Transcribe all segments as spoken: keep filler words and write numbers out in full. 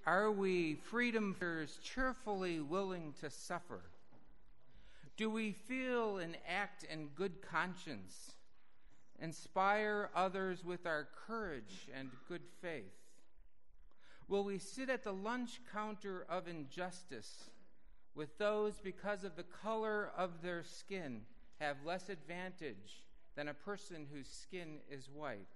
Are we freedom fighters cheerfully willing to suffer? Do we feel and act in good conscience, inspire others with our courage and good faith? Will we sit at the lunch counter of injustice with those because of the color of their skin have less advantage than a person whose skin is white?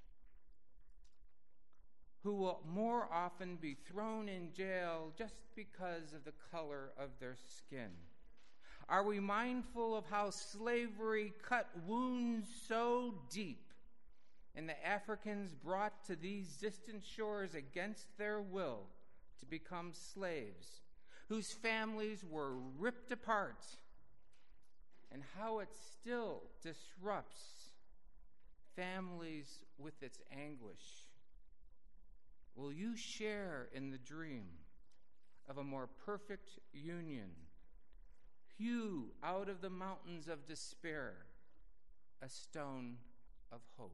Who will more often be thrown in jail just because of the color of their skin? Are we mindful of how slavery cut wounds so deep in the Africans brought to these distant shores against their will to become slaves, whose families were ripped apart, and how it still disrupts families with its anguish? Will you share in the dream of a more perfect union? Hew out of the mountains of despair a stone of hope.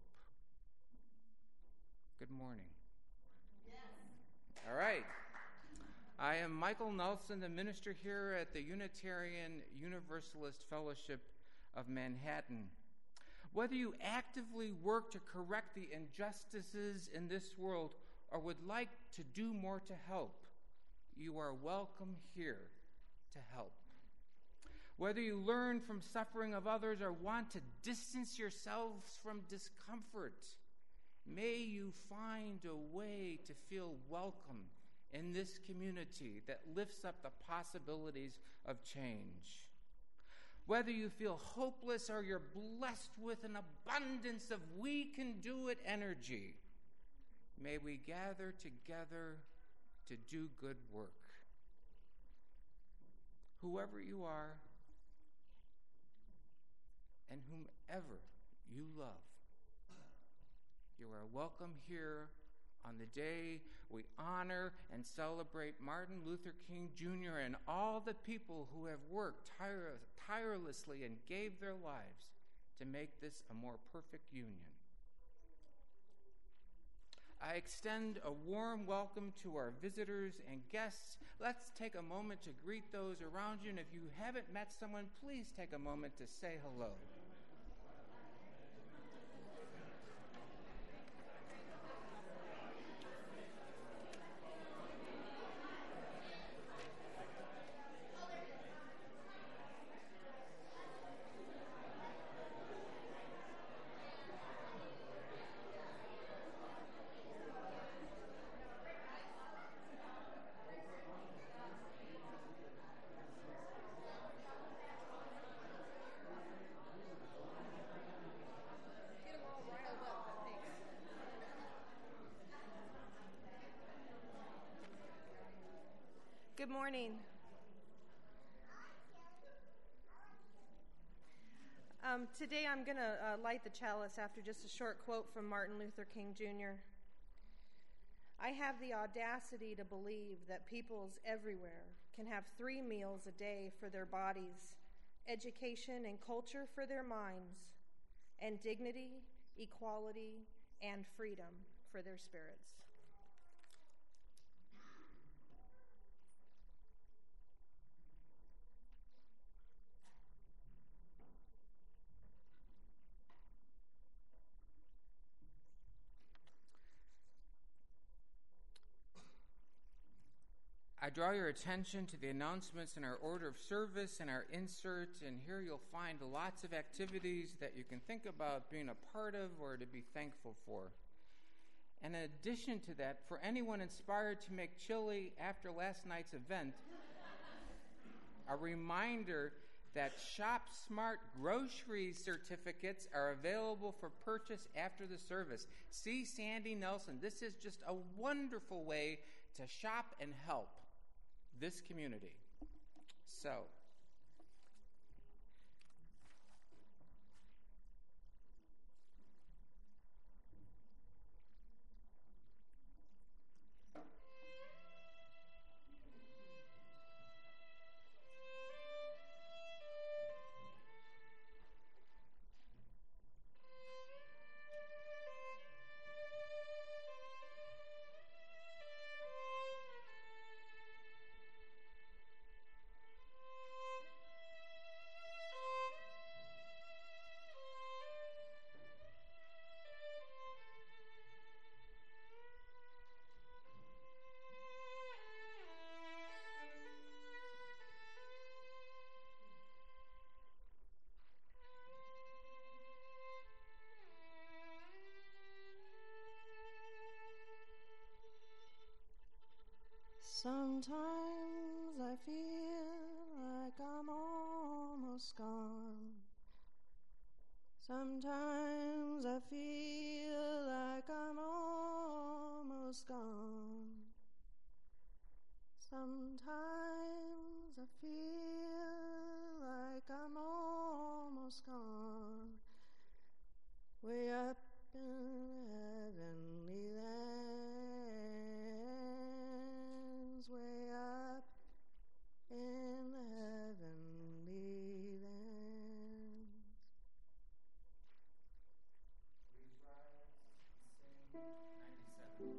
Good morning. Yes. All right. I am Michael Nelson, the minister here at the Unitarian Universalist Fellowship of Manhattan. Whether you actively work to correct the injustices in this world or would like to do more to help, you are welcome here to help. Whether you learn from suffering of others or want to distance yourselves from discomfort, may you find a way to feel welcome in this community that lifts up the possibilities of change. Whether you feel hopeless or you're blessed with an abundance of we can do it energy, may we gather together to do good work. Whoever you are and whomever you love, you are welcome here on the day we honor and celebrate Martin Luther King Junior and all the people who have worked tire- tirelessly and gave their lives to make this a more perfect union. I extend a warm welcome to our visitors and guests. Let's take a moment to greet those around you, and if you haven't met someone, please take a moment to say hello. Good morning. Um, today I'm going to uh, light the chalice after just a short quote from Martin Luther King Junior I have the audacity to believe that peoples everywhere can have three meals a day for their bodies, education and culture for their minds, and dignity, equality, and freedom for their spirits. I draw your attention to the announcements in our order of service and our insert, and here you'll find lots of activities that you can think about being a part of or to be thankful for. And in addition to that, for anyone inspired to make chili after last night's event, a reminder that Shop Smart grocery certificates are available for purchase after the service. See Sandy Nelson. This is just a wonderful way to shop and help this community. So, Sometimes I feel like I'm almost gone. Sometimes I feel like I'm almost gone. Sometimes I feel like I'm almost gone. Way up in heavenly lands, way up in the heavenly lands. Please rise and sing ninety-seven.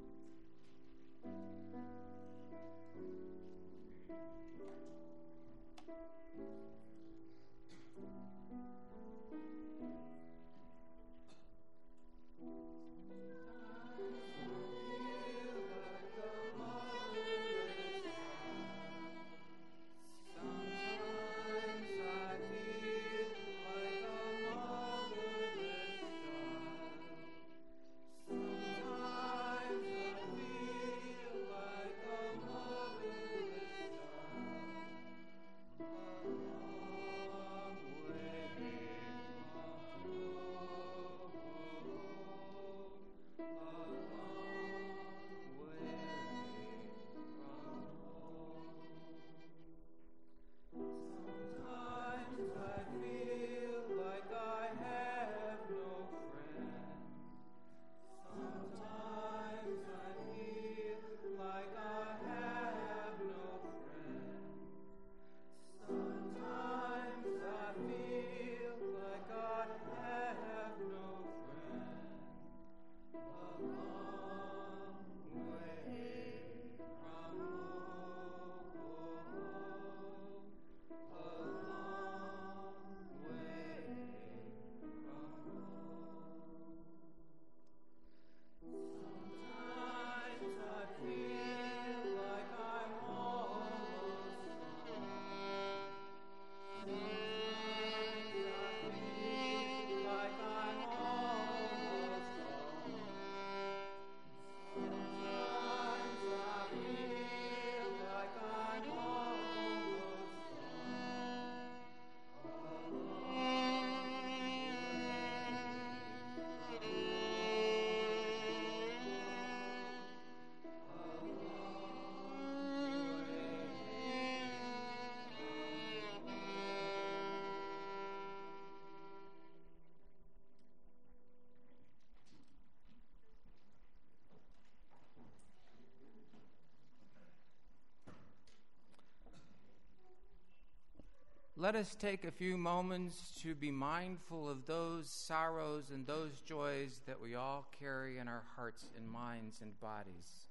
Let us take a few moments to be mindful of those sorrows and those joys that we all carry in our hearts and minds and bodies.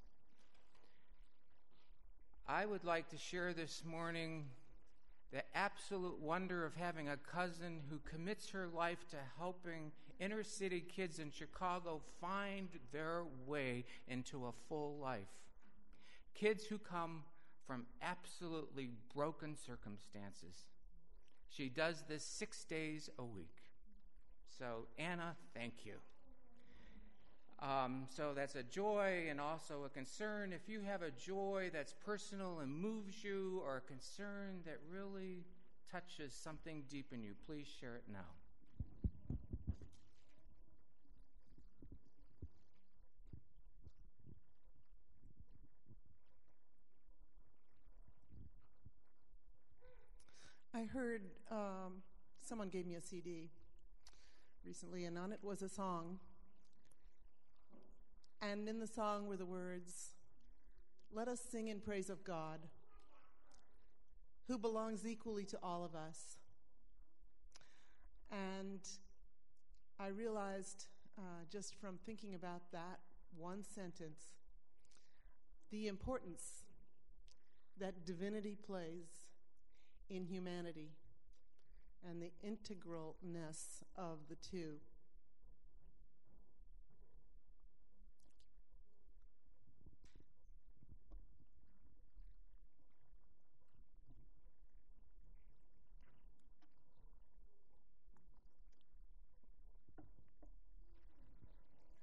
I would like to share this morning the absolute wonder of having a cousin who commits her life to helping inner city kids in Chicago find their way into a full life. Kids who come from absolutely broken circumstances. She does this six days a week. So, Anna, thank you. Um, so that's a joy and also a concern. If you have a joy that's personal and moves you, or a concern that really touches something deep in you, please share it now. I heard um, someone gave me a C D recently, and on it was a song. And in the song were the words, "Let us sing in praise of God, who belongs equally to all of us." And I realized uh, just from thinking about that one sentence, the importance that divinity plays in humanity and the integralness of the two.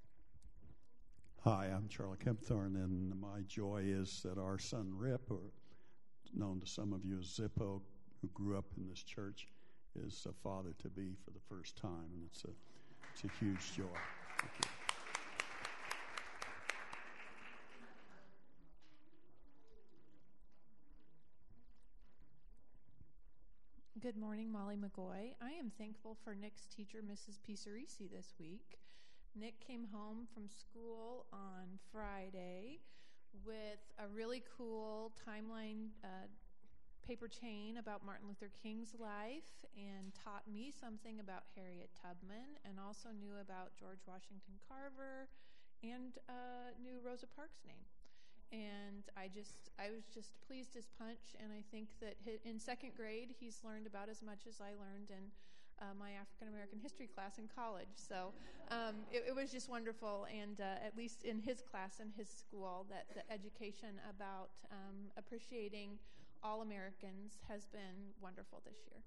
Hi, I'm Charlie Kempthorne, and my joy is that our son Rip, or known to some of you as Zippo, who grew up in this church, is a father-to-be for the first time, and it's a, it's a huge joy. Thank you. Good morning, Molly McGoy. I am thankful for Nick's teacher, Missus Picerisi, this week. Nick came home from school on Friday with a really cool timeline uh, paper chain about Martin Luther King's life and taught me something about Harriet Tubman, and also knew about George Washington Carver and uh, knew Rosa Parks' name. And I just, I was just pleased as punch, and I think that in second grade, he's learned about as much as I learned in uh, my African American history class in college. So um, it, it was just wonderful, and uh, at least in his class and his school, that the education about um, appreciating all Americans has been wonderful this year.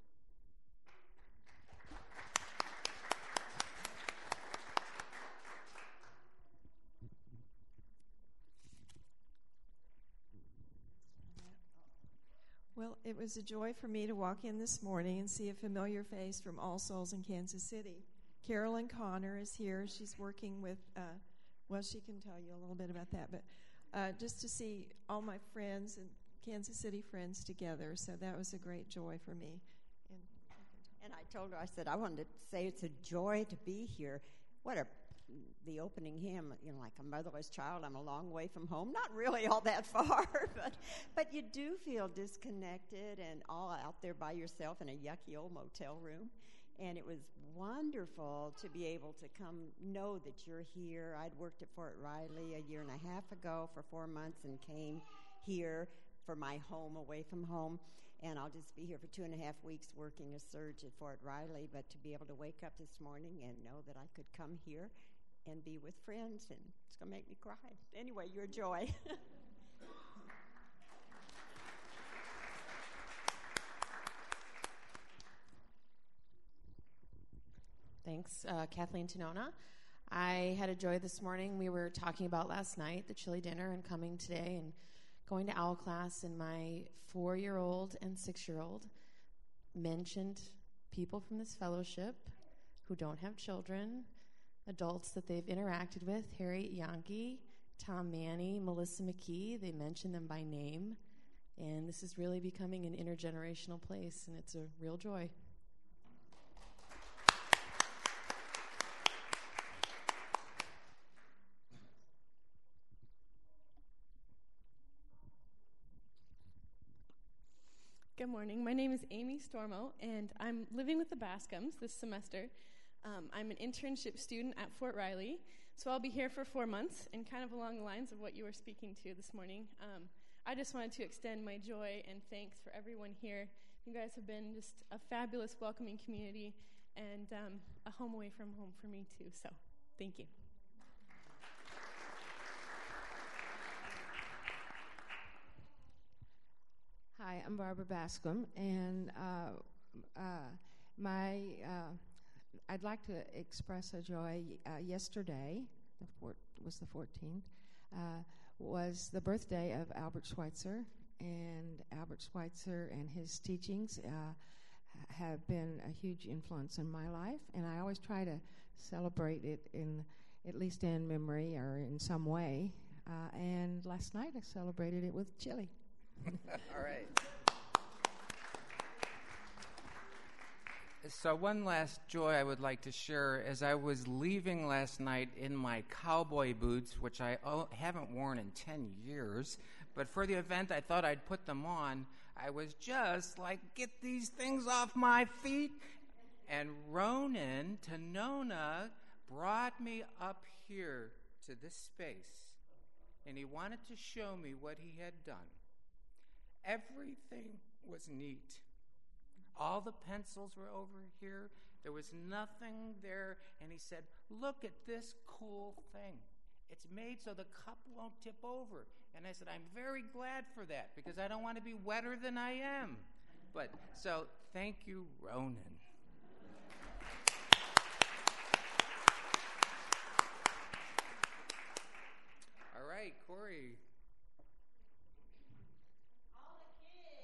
Well, it was a joy for me to walk in this morning and see a familiar face from All Souls in Kansas City. Carolyn Connor is here. She's working with, uh, well, she can tell you a little bit about that, but uh, just to see all my friends and Kansas City friends together, so that was a great joy for me. And, and I told her, I said, I wanted to say it's a joy to be here. What a the opening hymn, you know, like a motherless child, I'm a long way from home. Not really all that far, but but you do feel disconnected and all out there by yourself in a yucky old motel room. And it was wonderful to be able to come know that you're here. I'd worked at Fort Riley a year and a half ago for four months and came here for my home away from home. And I'll just be here for two and a half weeks working a surge at Fort Riley. But to be able to wake up this morning and know that I could come here and be with friends, and it's going to make me cry. Anyway, you're a joy. Thanks, uh, Kathleen Tonona. I had a joy this morning. We were talking about last night, the chili dinner, and coming today and going to OWL class, and my four-year-old and six-year-old mentioned people from this fellowship who don't have children, adults that they've interacted with, Harriet Yankee, Tom Manny, Melissa McKee. They mentioned them by name, and this is really becoming an intergenerational place, and it's a real joy. Good morning. My name is Amy Stormo, and I'm living with the Bascums this semester. Um, I'm an internship student at Fort Riley, so I'll be here for four months, and kind of along the lines of what you were speaking to this morning. Um, I just wanted to extend my joy and thanks for everyone here. You guys have been just a fabulous, welcoming community, and um, a home away from home for me, too, so thank you. Hi, I'm Barbara Bascom, and uh, uh, my uh, I'd like to express a joy. Uh, yesterday, the four, was the fourteenth, uh, was the birthday of Albert Schweitzer, and Albert Schweitzer and his teachings uh, have been a huge influence in my life, and I always try to celebrate it in at least in memory or in some way. Uh, and last night I celebrated it with chili. All right. So one last joy I would like to share. As I was leaving last night in my cowboy boots, which I oh, haven't worn in ten years, but for the event I thought I'd put them on, I was just like, get these things off my feet. And Ronan Tonona brought me up here to this space, and he wanted to show me what he had done. Everything was neat. All the pencils were over here. There was nothing there. And he said, look at this cool thing. It's made so the cup won't tip over. And I said, I'm very glad for that, because I don't want to be wetter than I am. But so thank you, Ronan. All right, Corey.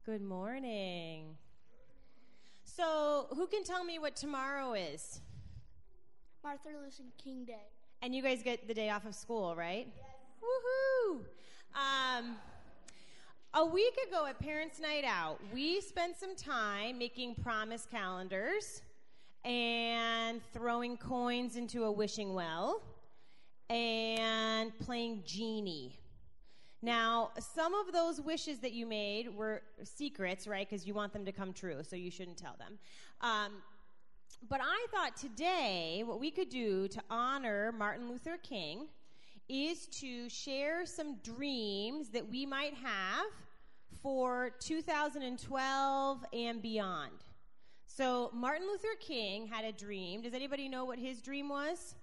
Good morning. So, who can tell me what tomorrow is? Martin Luther King Day. And you guys get the day off of school, right? Yes. Woohoo! Um, a week ago at Parents' Night Out, we spent some time making promise calendars and throwing coins into a wishing well and playing genie. Now, some of those wishes that you made were secrets, right? Because you want them to come true, so you shouldn't tell them. Um, but I thought today what we could do to honor Martin Luther King is to share some dreams that we might have for two thousand twelve and beyond. So Martin Luther King had a dream. Does anybody know what his dream was?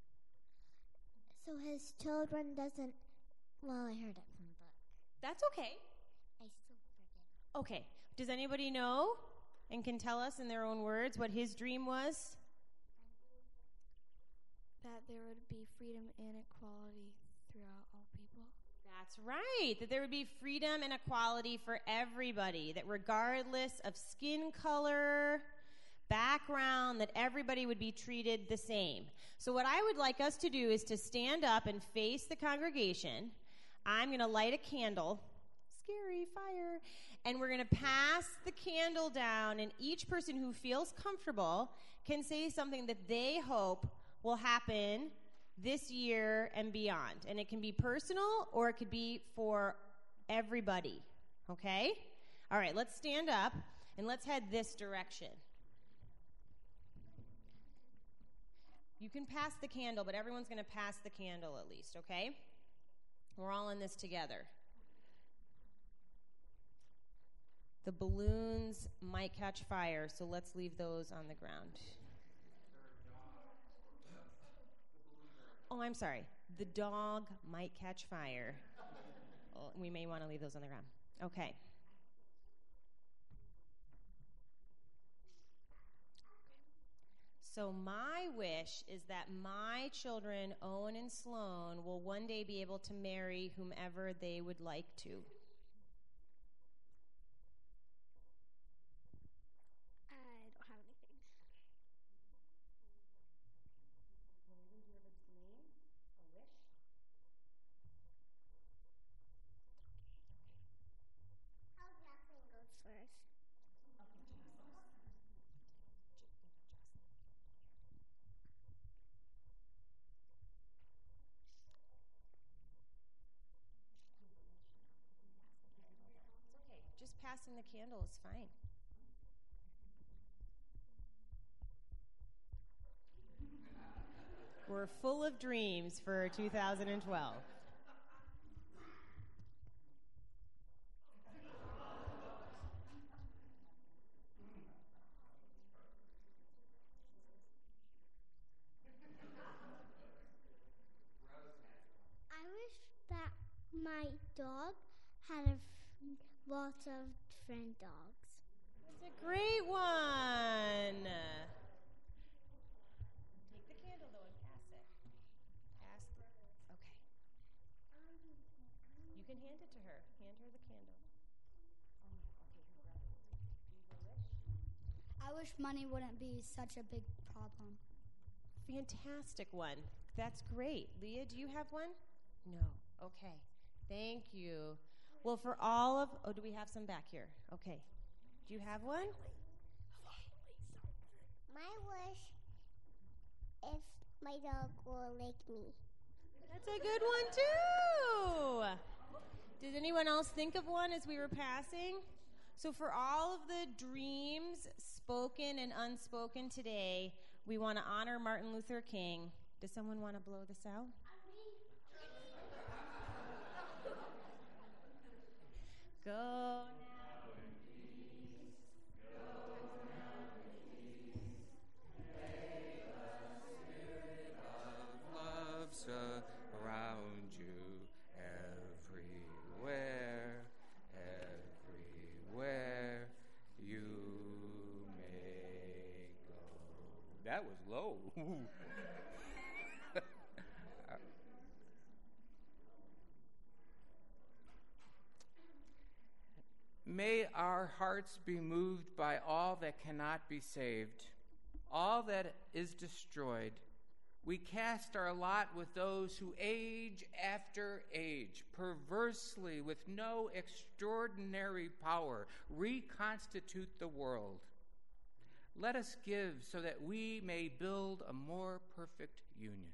So his children doesn't, well, I heard it from the book. That's okay. I still forget. Okay. Does anybody know and can tell us in their own words what his dream was? That there would be freedom and equality throughout all people. That's right, that there would be freedom and equality for everybody, that regardless of skin color, background, that everybody would be treated the same. So what I would like us to do is to stand up and face the congregation. I'm going to light a candle, scary fire, and we're going to pass the candle down, and each person who feels comfortable can say something that they hope will happen this year and beyond. And it can be personal or it could be for everybody, okay? All right, let's stand up and let's head this direction. You can pass the candle, but everyone's going to pass the candle at least, okay? We're all in this together. The balloons might catch fire, so let's leave those on the ground. Oh, I'm sorry. The dog might catch fire. Oh, we may want to leave those on the ground. Okay. So my wish is that my children, Owen and Sloan, will one day be able to marry whomever they would like to. I don't have anything. Logan, do you have a dream? A wish? How Jocelyn goes first. Just passing the candle is fine. We're full of dreams for two thousand twelve. I wish that my dog had a f- lots of friend dogs. That's a great one. Take the candle, though, and pass it. Pass the, okay. You can hand it to her. Hand her the candle. Oh, okay, here, grab it. Do you have a wish? I wish money wouldn't be such a big problem. Fantastic one. That's great. Leah, do you have one? No. Okay. Thank you. Well, for all of, oh, do we have some back here? Okay. Do you have one? My wish if my dog will lick me. That's a good one, too. Did anyone else think of one as we were passing? So for all of the dreams, spoken and unspoken today, we want to honor Martin Luther King. Does someone want to blow this out? Go now in peace. Go now in peace. May the spirit of love surround you everywhere, everywhere you may go. That was low. May our our hearts be moved by all that cannot be saved, all that is destroyed. We cast our lot with those who age after age, perversely, with no extraordinary power, reconstitute the world. Let us give so that we may build a more perfect union.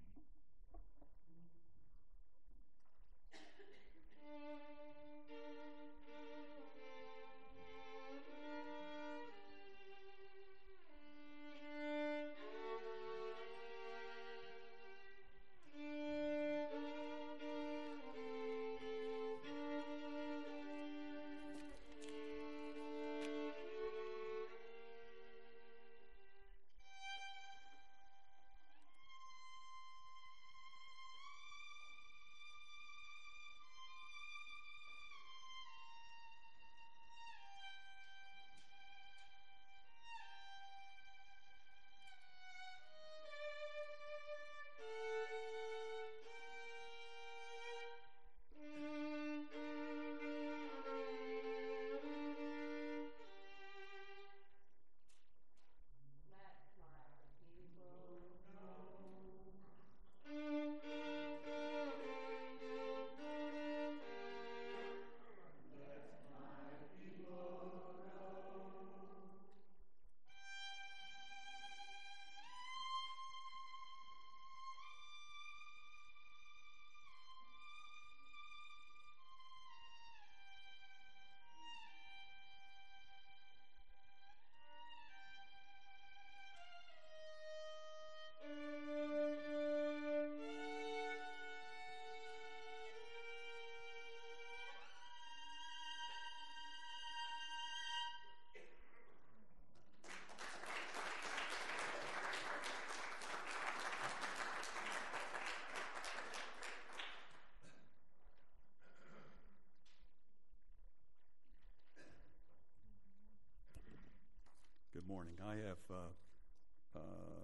Good morning. I have uh, uh,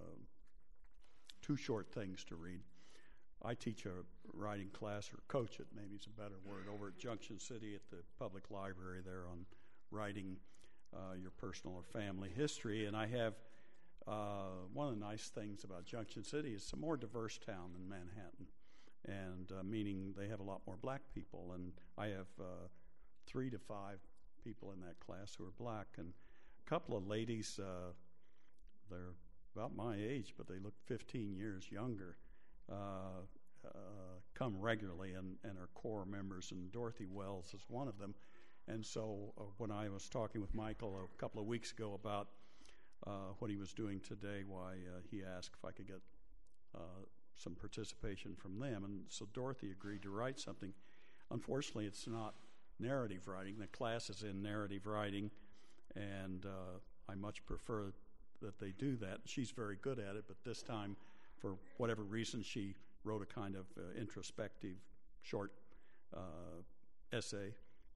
two short things to read. I teach a writing class, or coach it, maybe is a better word, over at Junction City at the public library there on writing uh, your personal or family history. And I have uh, one of the nice things about Junction City is it's a more diverse town than Manhattan, and uh, meaning they have a lot more black people. And I have uh, three to five people in that class who are black, and a couple of ladies, uh, they're about my age, but they look fifteen years younger, uh, uh, come regularly and, and are core members, and Dorothy Wells is one of them. And so uh, when I was talking with Michael a couple of weeks ago about uh, what he was doing today, why uh, he asked if I could get uh, some participation from them. And so Dorothy agreed to write something. Unfortunately, it's not narrative writing. The class is in narrative writing, and uh, I much prefer that they do that. She's very good at it, but this time, for whatever reason, she wrote a kind of uh, introspective short uh, essay.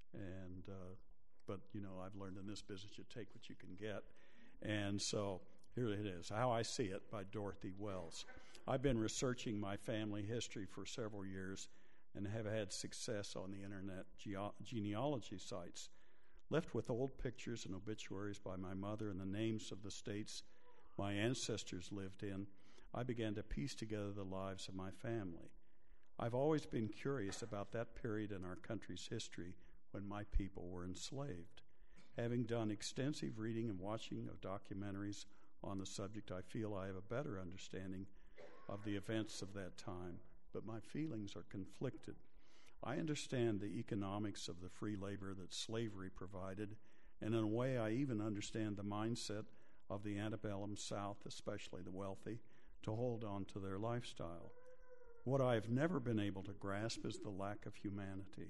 And uh, but you know, I've learned in this business you take what you can get. And so here it is, How I See It by Dorothy Wells. I've been researching my family history for several years and have had success on the internet ge- genealogy sites. Left with old pictures and obituaries by my mother and the names of the states my ancestors lived in, I began to piece together the lives of my family. I've always been curious about that period in our country's history when my people were enslaved. Having done extensive reading and watching of documentaries on the subject, I feel I have a better understanding of the events of that time, but my feelings are conflicted. I understand the economics of the free labor that slavery provided, and in a way I even understand the mindset of the antebellum South, especially the wealthy, to hold on to their lifestyle. What I have never been able to grasp is the lack of humanity.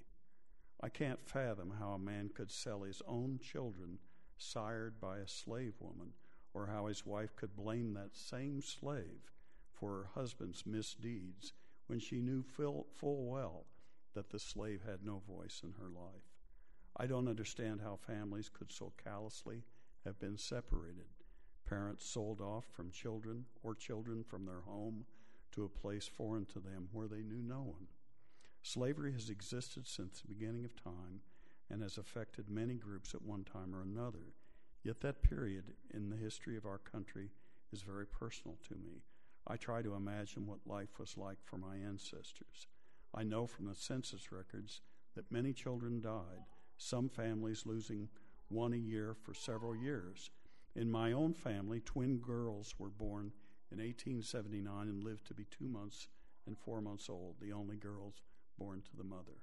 I can't fathom how a man could sell his own children sired by a slave woman, or how his wife could blame that same slave for her husband's misdeeds when she knew full, full well that the slave had no voice in her life. I don't understand how families could so callously have been separated, parents sold off from children or children from their home to a place foreign to them where they knew no one. Slavery has existed since the beginning of time, and has affected many groups at one time or another. Yet that period in the history of our country is very personal to me. I try to imagine what life was like for my ancestors. I know from the census records that many children died, some families losing one a year for several years. In my own family, twin girls were born in eighteen seventy-nine and lived to be two months and four months old, the only girls born to the mother.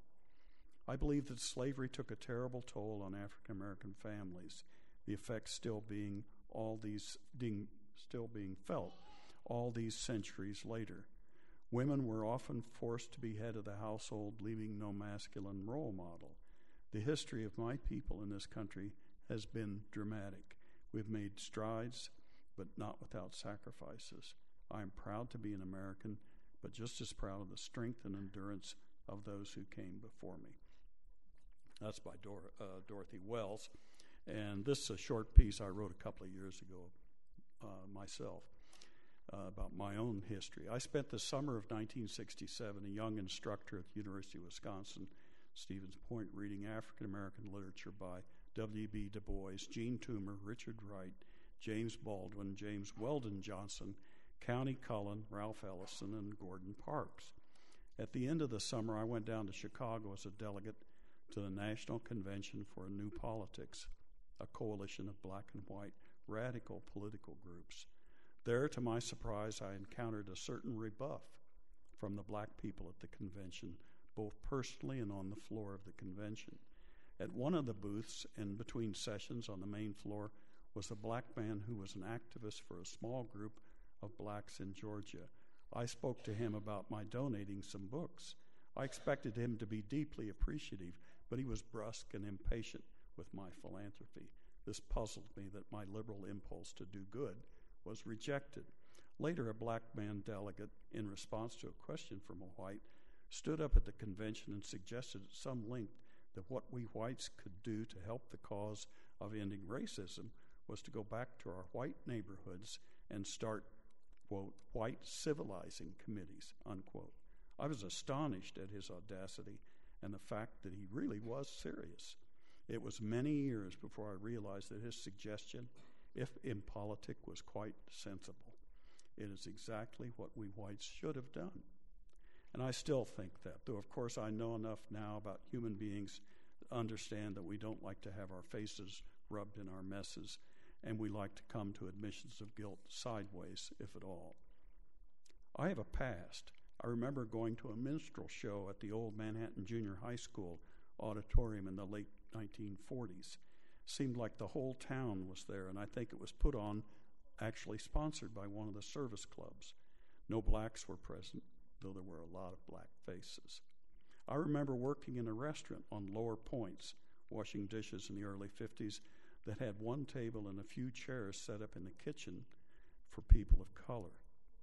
I believe that slavery took a terrible toll on African American families, the effects still being all these being, still being felt all these centuries later. Women were often forced to be head of the household, leaving no masculine role model. The history of my people in this country has been dramatic. We've made strides, but not without sacrifices. I am proud to be an American, but just as proud of the strength and endurance of those who came before me. That's by Dor- uh, Dorothy Wells. And this is a short piece I wrote a couple of years ago uh, myself uh, about my own history. I spent the summer of nineteen sixty-seven, a young instructor at the University of Wisconsin, Stevens Point, reading African American literature by W B Du Bois, Gene Toomer, Richard Wright, James Baldwin, James Weldon Johnson, Countee Cullen, Ralph Ellison, and Gordon Parks. At the end of the summer, I went down to Chicago as a delegate to the National Convention for New Politics, a coalition of black and white radical political groups. There, to my surprise, I encountered a certain rebuff from the black people at the convention, both personally and on the floor of the convention. At one of the booths, in between sessions on the main floor, was a black man who was an activist for a small group of blacks in Georgia. I spoke to him about my donating some books. I expected him to be deeply appreciative, but he was brusque and impatient with my philanthropy. This puzzled me that my liberal impulse to do good was rejected. Later, a black man delegate, in response to a question from a white, stood up at the convention and suggested at some length that what we whites could do to help the cause of ending racism was to go back to our white neighborhoods and start, quote, white civilizing committees, unquote. I was astonished at his audacity and the fact that he really was serious. It was many years before I realized that his suggestion, if impolitic, was quite sensible. It is exactly what we whites should have done. And I still think that, though of course I know enough now about human beings to understand that we don't like to have our faces rubbed in our messes, and we like to come to admissions of guilt sideways, if at all. I have a past. I remember going to a minstrel show at the old Manhattan Junior High School auditorium in the late nineteen forties. Seemed like the whole town was there, and I think it was put on, actually sponsored by one of the service clubs. No blacks were present, though there were a lot of black faces. I remember working in a restaurant on Lower Points, washing dishes in the early fifties, that had one table and a few chairs set up in the kitchen for people of color.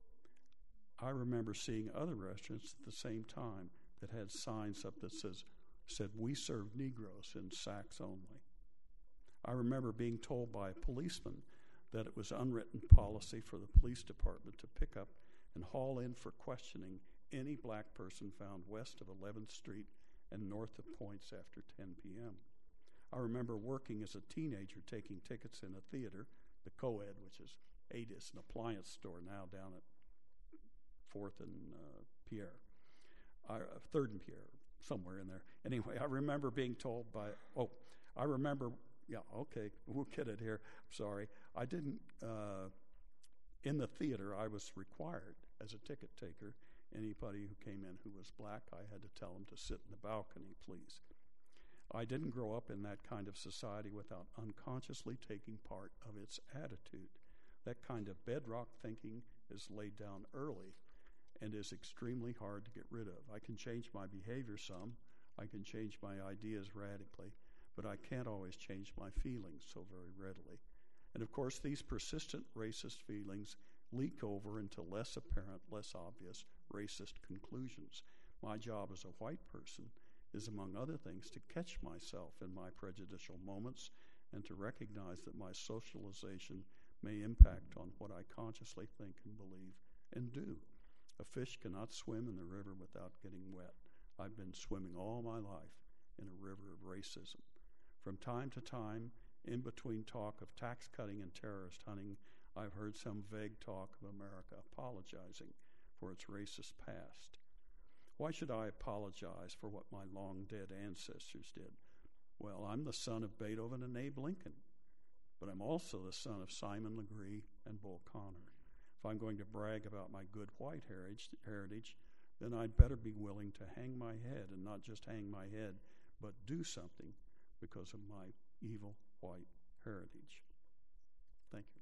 I remember seeing other restaurants at the same time that had signs up that says, said, "We serve Negroes in sacks only." I remember being told by a policeman that it was unwritten policy for the police department to pick up and haul in for questioning any black person found west of eleventh Street and north of Points after ten p.m. I remember working as a teenager taking tickets in a theater, the Co-Ed, which is Adis, an appliance store now down at fourth and uh, Pierre, uh, third and Pierre, somewhere in there. Anyway, I remember being told by, oh, I remember, yeah, okay, we'll get it here. Sorry. I didn't, uh, in the theater, I was required as a ticket taker. Anybody who came in who was black, I had to tell them to sit in the balcony, please. I didn't grow up in that kind of society without unconsciously taking part of its attitude. That kind of bedrock thinking is laid down early and is extremely hard to get rid of. I can change my behavior some, I can change my ideas radically, but I can't always change my feelings so very readily. And of course, these persistent racist feelings leak over into less apparent, less obvious racist conclusions. My job as a white person is, among other things, to catch myself in my prejudicial moments and to recognize that my socialization may impact on what I consciously think and believe and do. A fish cannot swim in the river without getting wet. I've been swimming all my life, in a river of racism. From time to time, in between talk of tax cutting and terrorist hunting, I've heard some vague talk of America apologizing for its racist past. Why should I apologize for what my long-dead ancestors did? Well, I'm the son of Beethoven and Abe Lincoln, but I'm also the son of Simon Legree and Bull Connor. If I'm going to brag about my good white heritage, then I'd better be willing to hang my head, and not just hang my head, but do something because of my evil white heritage. Thank you.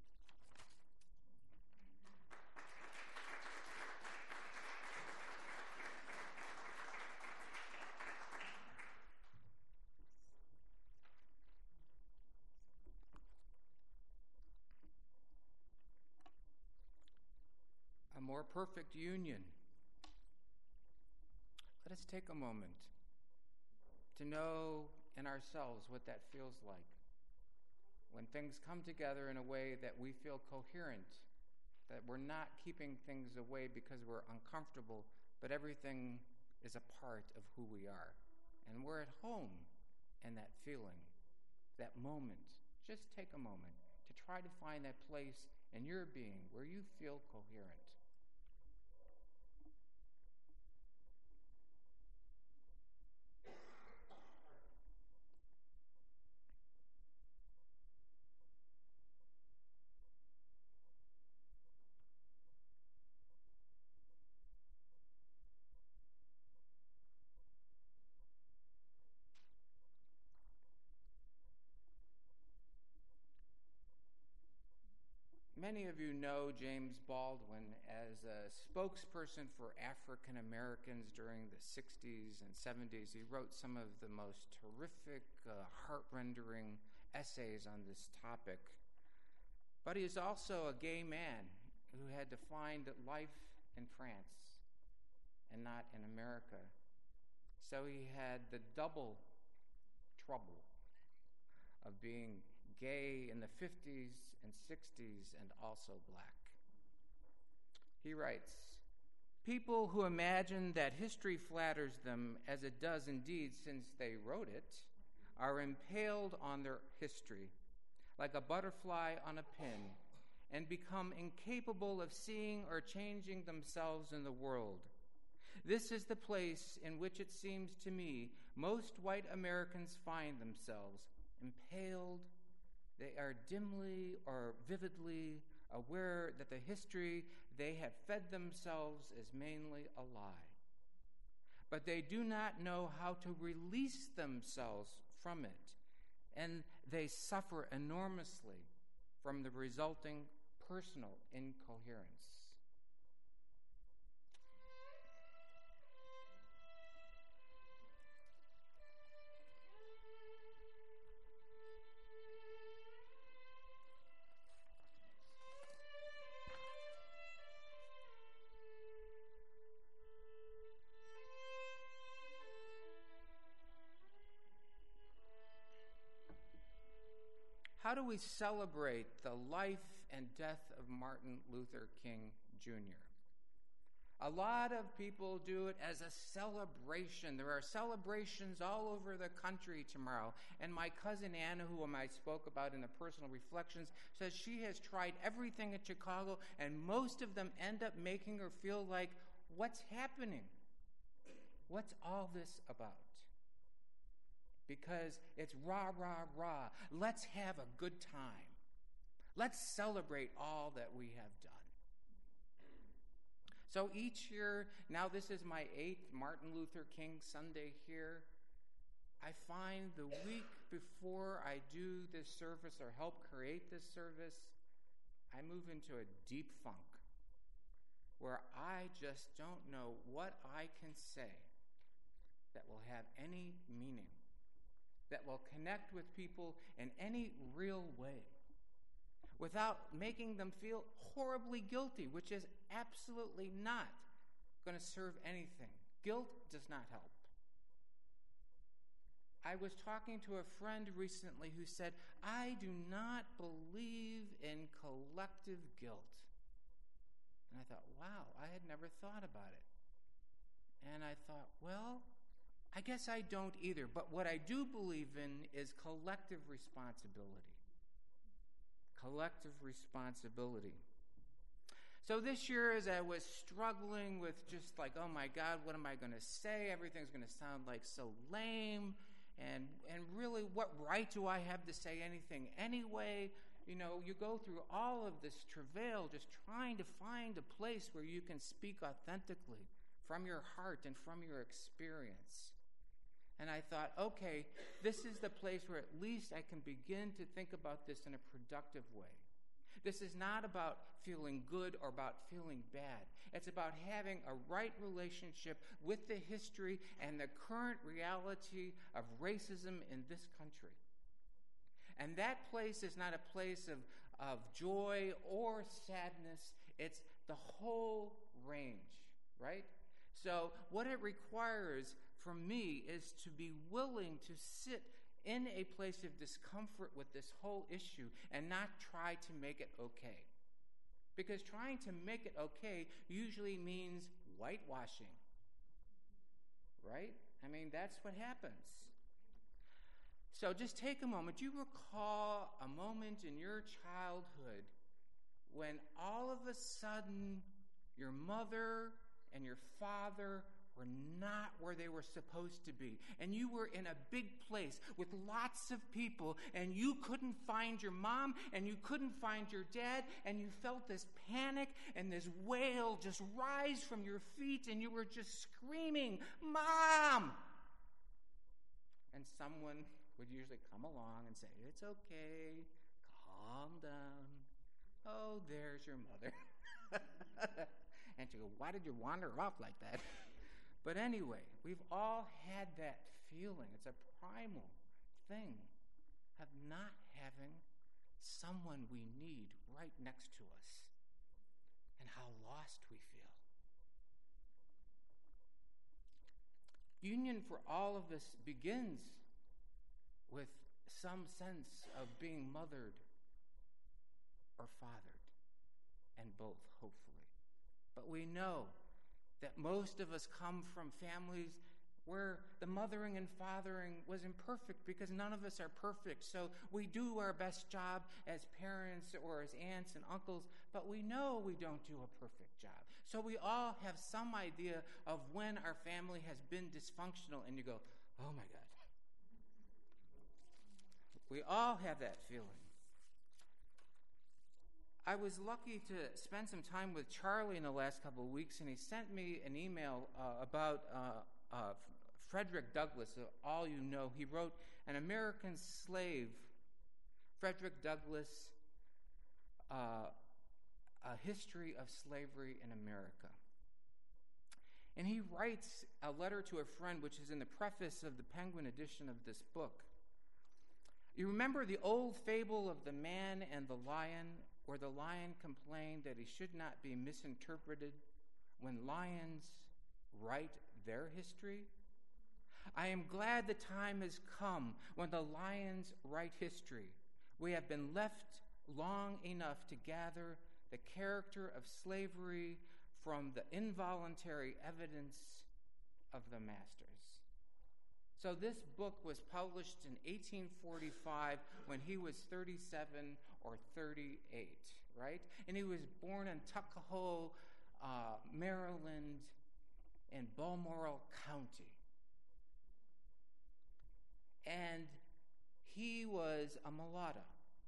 A more perfect union. Let us take a moment to know in ourselves what that feels like when things come together in a way that we feel coherent, that we're not keeping things away because we're uncomfortable, but everything is a part of who we are. And we're at home in that feeling, that moment. Just take a moment to try to find that place in your being where you feel coherent. Many of you know James Baldwin as a spokesperson for African Americans during the sixties and seventies. He wrote some of the most terrific, uh, heart-rendering essays on this topic. But he is also a gay man who had to find life in France and not in America. So he had the double trouble of being gay in the fifties and sixties and also black. He writes, "People who imagine that history flatters them, as it does indeed since they wrote it, are impaled on their history like a butterfly on a pin and become incapable of seeing or changing themselves in the world. This is the place in which it seems to me most white Americans find themselves, impaled. They are dimly or vividly aware that the history they have fed themselves is mainly a lie. But they do not know how to release themselves from it, and they suffer enormously from the resulting personal incoherence." How do we celebrate the life and death of Martin Luther King Junior? A lot of people do it as a celebration. There are celebrations all over the country tomorrow. And my cousin Anna, whom I spoke about in the personal reflections, says she has tried everything in Chicago, and most of them end up making her feel like, what's happening? What's all this about? Because it's rah, rah, rah. Let's have a good time. Let's celebrate all that we have done. So each year, now this is my eighth Martin Luther King Sunday here, I find the week before I do this service or help create this service, I move into a deep funk where I just don't know what I can say that will have any meaning, that will connect with people in any real way, without making them feel horribly guilty, which is absolutely not going to serve anything. Guilt does not help. I was talking to a friend recently who said, I do not believe in collective guilt. And I thought, wow, I had never thought about it. And I thought, well, I guess I don't either, but what I do believe in is collective responsibility. Collective responsibility. So this year, as I was struggling with just like, oh my God, what am I going to say? Everything's going to sound like so lame. And and really, what right do I have to say anything anyway? You know, you go through all of this travail just trying to find a place where you can speak authentically from your heart and from your experience. And I thought, okay, this is the place where at least I can begin to think about this in a productive way. This is not about feeling good or about feeling bad. It's about having a right relationship with the history and the current reality of racism in this country. And that place is not a place of, of joy or sadness. It's the whole range, right? So what it requires from me is to be willing to sit in a place of discomfort with this whole issue and not try to make it okay. Because trying to make it okay usually means whitewashing, right? I mean, that's what happens. So just take a moment. Do you recall a moment in your childhood when all of a sudden your mother and your father were not where they were supposed to be, and you were in a big place with lots of people, and you couldn't find your mom, and you couldn't find your dad, and you felt this panic and this wail just rise from your feet, and you were just screaming, "Mom!" And someone would usually come along and say, "It's okay, calm down. Oh, there's your mother." And you go, "Why did you wander off like that?" But anyway, we've all had that feeling. It's a primal thing of not having someone we need right next to us, and how lost we feel. Union for all of us begins with some sense of being mothered or fathered, and both, hopefully. But we know that most of us come from families where the mothering and fathering was imperfect, because none of us are perfect. So we do our best job as parents or as aunts and uncles, but we know we don't do a perfect job. So we all have some idea of when our family has been dysfunctional, and you go, "Oh my God." We all have that feeling. I was lucky to spend some time with Charlie in the last couple of weeks, and he sent me an email uh, about uh, uh, Frederick Douglass. Uh, all you know, he wrote An American Slave, Frederick Douglass, uh, A History of Slavery in America. And he writes a letter to a friend, which is in the preface of the Penguin edition of this book. You remember the old fable of the man and the lion, where the lion complained that he should not be misinterpreted when lions write their history? I am glad the time has come when the lions write history. We have been left long enough to gather the character of slavery from the involuntary evidence of the masters. So this book was published in eighteen forty-five when he was thirty-seven or thirty-eight, right? And he was born in Tuckahoe, uh, Maryland, in Balmoral County. And he was a mulatto.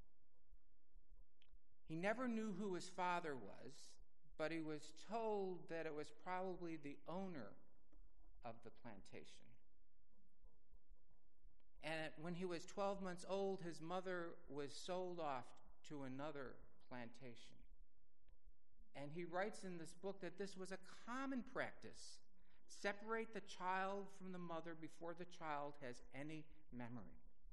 He never knew who his father was, but he was told that it was probably the owner of the plantation. And when he was twelve months old, his mother was sold off to another plantation. And he writes in this book that this was a common practice. Separate the child from the mother before the child has any memory.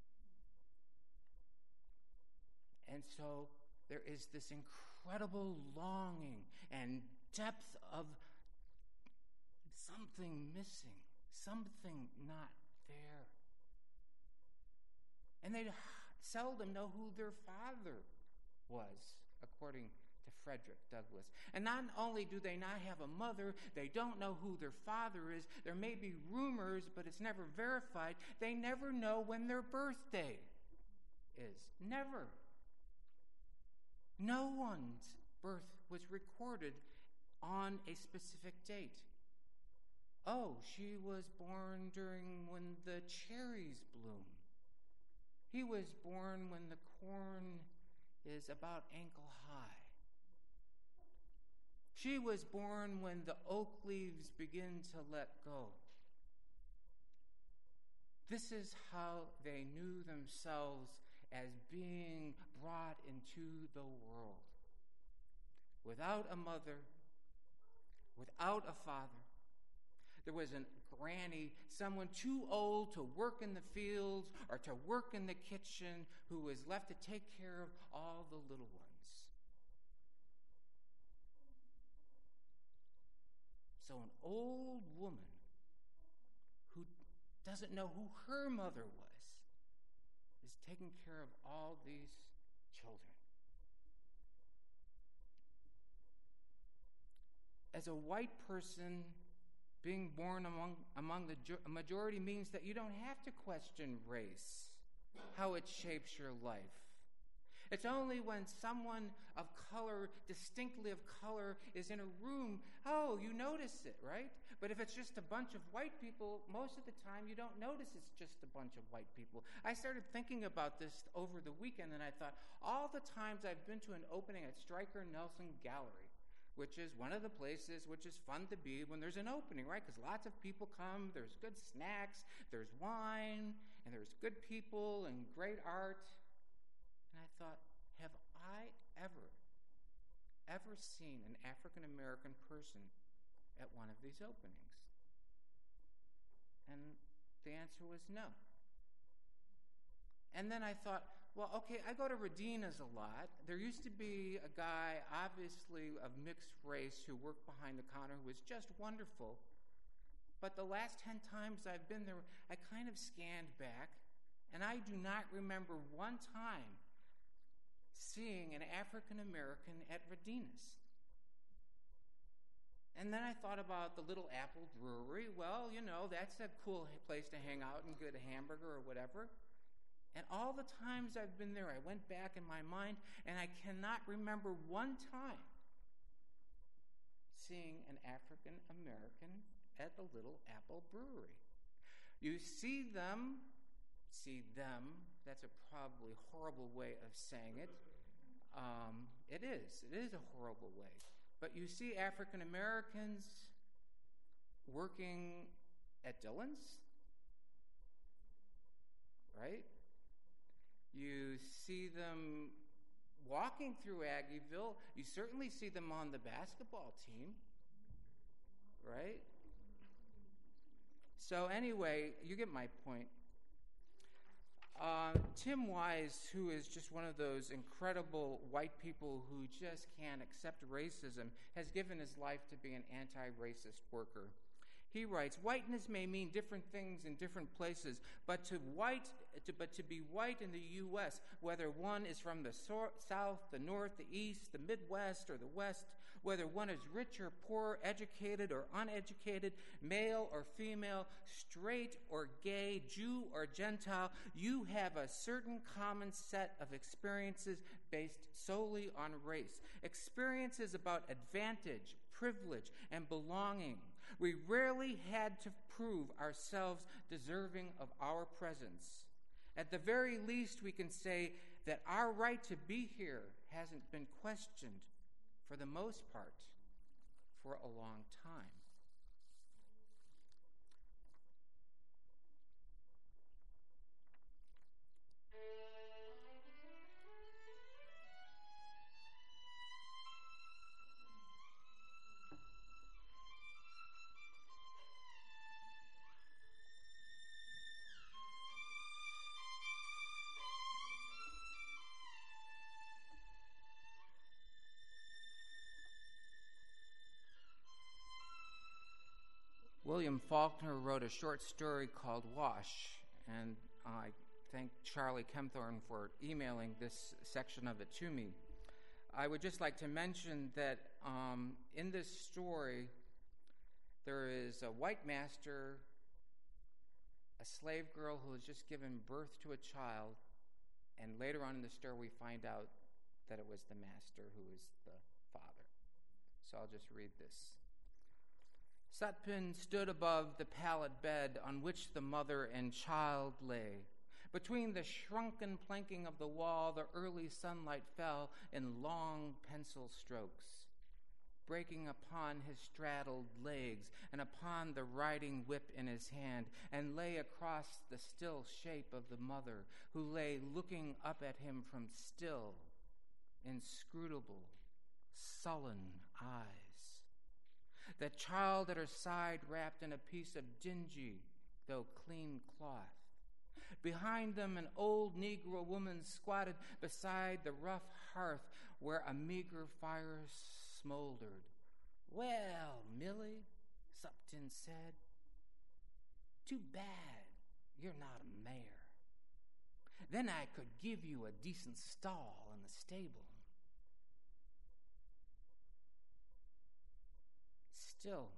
And so there is this incredible longing and depth of something missing, something not there. And they seldom know who their father was, according to Frederick Douglass. And not only do they not have a mother, they don't know who their father is. There may be rumors, but it's never verified. They never know when their birthday is. Never. No one's birth was recorded on a specific date. Oh, she was born during when the cherries bloom. He was born when the corn is about ankle high. She was born when the oak leaves begin to let go. This is how they knew themselves as being brought into the world. Without a mother, without a father. There was a granny, someone too old to work in the fields or to work in the kitchen, who was left to take care of all the little ones. So an old woman who doesn't know who her mother was is taking care of all these children. As a white person, being born among, among the majority means that you don't have to question race, how it shapes your life. It's only when someone of color, distinctly of color, is in a room, oh, you notice it, right? But if it's just a bunch of white people, most of the time you don't notice it's just a bunch of white people. I started thinking about this over the weekend, and I thought, all the times I've been to an opening at Stryker Nelson Gallery, which is one of the places which is fun to be when there's an opening, right? Because lots of people come, there's good snacks, there's wine, and there's good people and great art. And I thought, have I ever, ever seen an African-American person at one of these openings? And the answer was no. And then I thought, well, okay, I go to Radina's a lot. There used to be a guy, obviously of mixed race, who worked behind the counter who was just wonderful. But the last ten times I've been there, I kind of scanned back, and I do not remember one time seeing an African American at Radina's. And then I thought about the Little Apple Brewery. Well, you know, that's a cool place to hang out and get a hamburger or whatever. And all the times I've been there, I went back in my mind, and I cannot remember one time seeing an African American at the Little Apple Brewery. You see them, see them, that's a probably horrible way of saying it. Um, it is, it is a horrible way. But you see African Americans working at Dillon's, right? You see them walking through Aggieville. You certainly see them on the basketball team, right? So anyway, you get my point. Uh, Tim Wise, who is just one of those incredible white people who just can't accept racism, has given his life to be an anti-racist worker. He writes, whiteness may mean different things in different places, but to white, to, but to be white in the U S, whether one is from the so- South, the North, the East, the Midwest, or the West, whether one is rich or poor, educated or uneducated, male or female, straight or gay, Jew or Gentile, you have a certain common set of experiences based solely on race. Experiences about advantage, privilege, and belonging. We rarely had to prove ourselves deserving of our presence. At the very least, we can say that our right to be here hasn't been questioned, for the most part, for a long time. William Faulkner wrote a short story called Wash, and I thank Charlie Kempthorne for emailing this section of it to me. I would just like to mention that um, in this story, there is a white master, a slave girl who has just given birth to a child, and later on in the story we find out that it was the master who is the father. So I'll just read this. Satpin stood above the pallet bed on which the mother and child lay. Between the shrunken planking of the wall, the early sunlight fell in long pencil strokes, breaking upon his straddled legs and upon the riding whip in his hand, and lay across the still shape of the mother, who lay looking up at him from still, inscrutable, sullen eyes. The child at her side wrapped in a piece of dingy, though clean cloth. Behind them, an old Negro woman squatted beside the rough hearth where a meager fire smoldered. "Well, Millie," Supton said, "too bad you're not a mare. Then I could give you a decent stall in the stable." Still,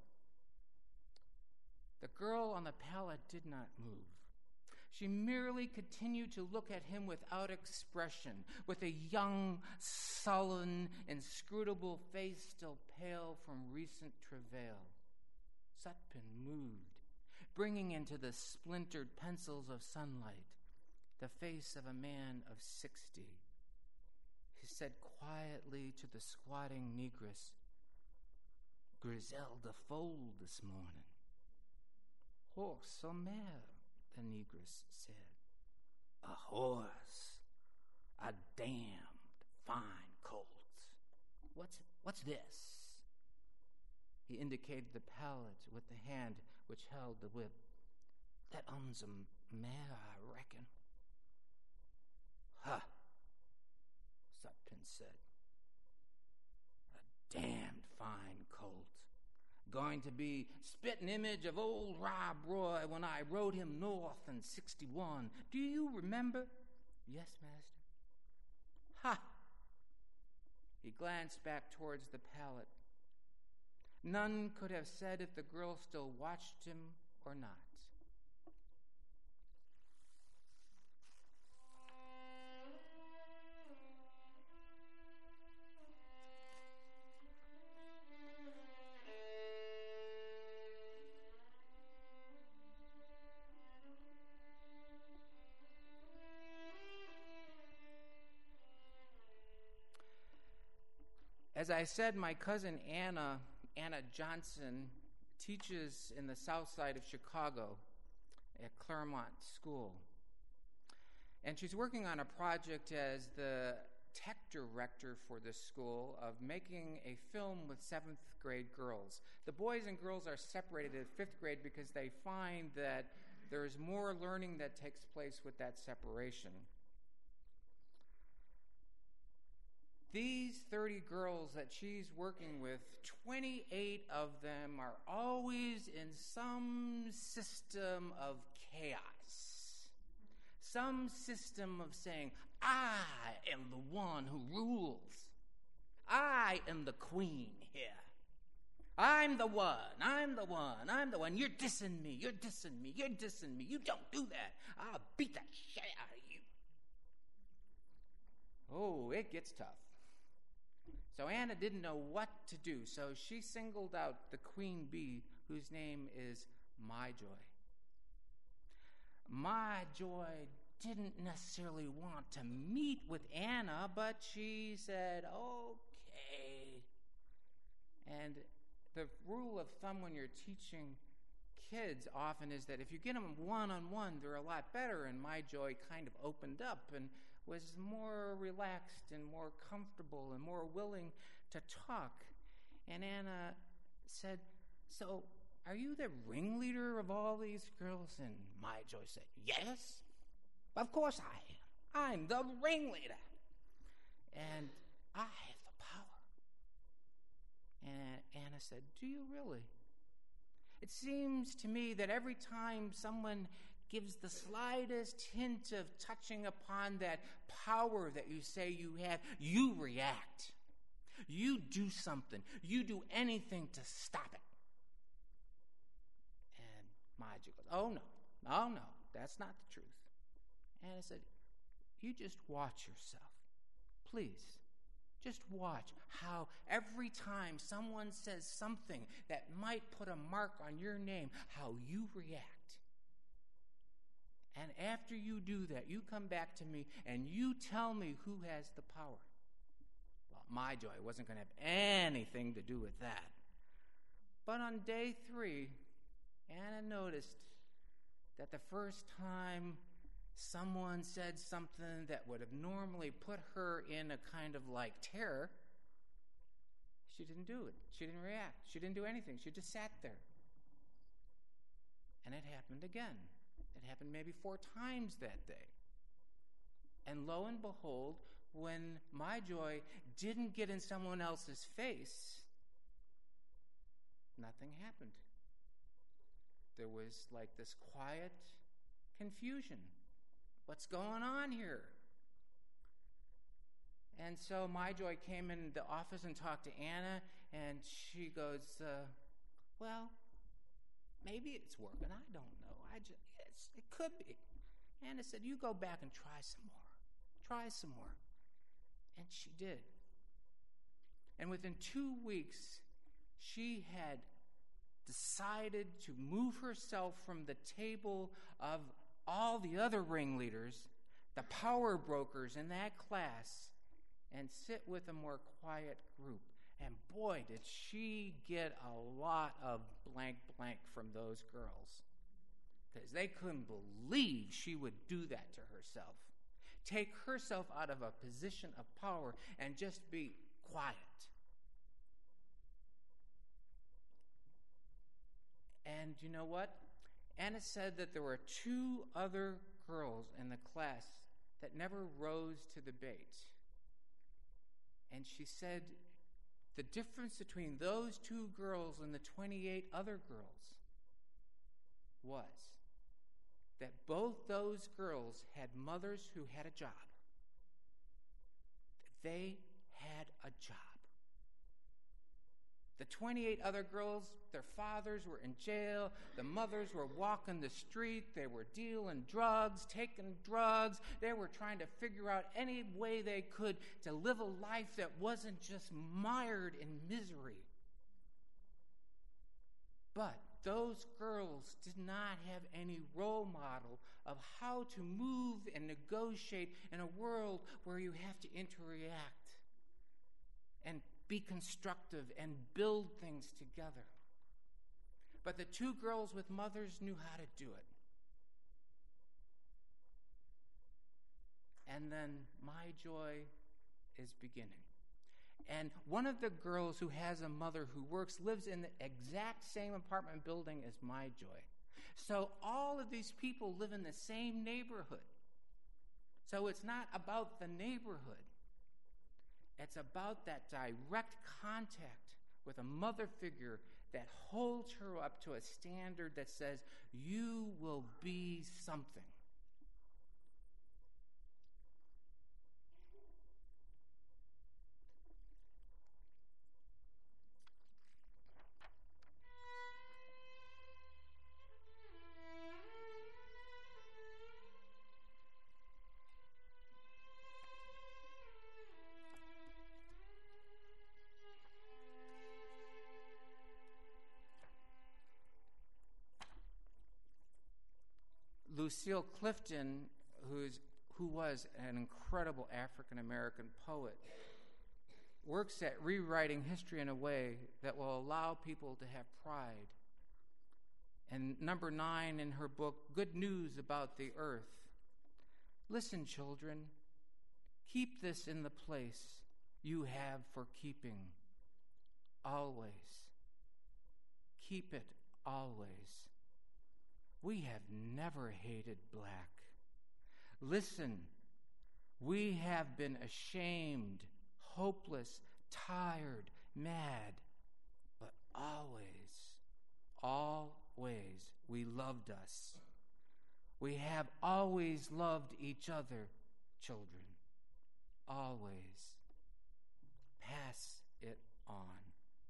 the girl on the pallet did not move. She merely continued to look at him without expression, with a young, sullen, inscrutable face still pale from recent travail. Sutpin moved, bringing into the splintered pencils of sunlight the face of a man of sixty. He said quietly to the squatting negress, "Griselda foaled this morning." "Horse or mare?" the negress said. "A horse. A damned fine colt. What's what's this?" He indicated the pallet with the hand which held the whip. "That um's a mare, I reckon." "Huh," Sutpin said. "A damned fine colt. Going to be spitting image of old Rob Roy when I rode him north in sixty-one. Do you remember?" "Yes, master." "Ha!" He glanced back towards the pallet. None could have said if the girl still watched him or not. As I said, my cousin Anna, Anna Johnson, teaches in the south side of Chicago at Claremont School. And she's working on a project as the tech director for this school of making a film with seventh grade girls. The boys and girls are separated at fifth grade because they find that there's more learning that takes place with that separation. These thirty girls that she's working with, twenty-eight of them are always in some system of chaos. Some system of saying, "I am the one who rules. I am the queen here. I'm the one, I'm the one, I'm the one. You're dissing me, you're dissing me, you're dissing me. You don't do that. I'll beat the shit out of you." Oh, it gets tough. So Anna didn't know what to do, so she singled out the queen bee, whose name is My Joy. My Joy didn't necessarily want to meet with Anna, but she said, "Okay." And the rule of thumb when you're teaching kids often is that if you get them one-on-one, they're a lot better, and My Joy kind of opened up and was more relaxed and more comfortable and more willing to talk. And Anna said, "So, are you the ringleader of all these girls?" And My Joy said, "Yes, of course I am. I'm the ringleader. And I have the power." And Anna said, "Do you really? It seems to me that every time someone gives the slightest hint of touching upon that power that you say you have, you react. You do something. You do anything to stop it. And Majo goes, oh, no. Oh, no. That's not the truth. And I said, you just watch yourself. Please. Just watch how every time someone says something that might put a mark on your name, how you react. And after you do that, you come back to me and you tell me who has the power. Well, Majo wasn't going to have anything to do with that. But on day three, Anna noticed that the first time someone said something that would have normally put her in a kind of like terror, she didn't do it. She didn't react. She didn't do anything. She just sat there. And it happened again. It happened maybe four times that day. And lo and behold, when Majo didn't get in someone else's face, nothing happened. There was like this quiet confusion. What's going on here? And so Majo came in the office and talked to Anna, and she goes, uh, well, maybe it's working. I don't know. I just, it's, it could be. Anna said, you go back and try some more. Try some more. And she did. And within two weeks, she had decided to move herself from the table of all the other ringleaders, the power brokers in that class, and sit with a more quiet group. And boy, did she get a lot of blank blank from those girls. Because they couldn't believe she would do that to herself. Take herself out of a position of power and just be quiet. And you know what? Anna said that there were two other girls in the class that never rose to the bait. And she said the difference between those two girls and the twenty-eight other girls was that both those girls had mothers who had a job. They had a job. The twenty-eight other girls, their fathers were in jail. The mothers were walking the street. They were dealing drugs, taking drugs. They were trying to figure out any way they could to live a life that wasn't just mired in misery. But those girls did not have any role model of how to move and negotiate in a world where you have to interact and be constructive and build things together. But the two girls with mothers knew how to do it. And then Majo is beginning. And one of the girls who has a mother who works lives in the exact same apartment building as Majo. So all of these people live in the same neighborhood. So it's not about the neighborhood. It's about that direct contact with a mother figure that holds her up to a standard that says, you will be something. Lucille Clifton, who's, who was an incredible African-American poet, works at rewriting history in a way that will allow people to have pride. And number nine in her book, Good News About the Earth. Listen, children, keep this in the place you have for keeping. Always. Keep it always. We have never hated black. Listen, we have been ashamed, hopeless, tired, mad, but always, always we loved us. We have always loved each other, children. Always. Pass it on.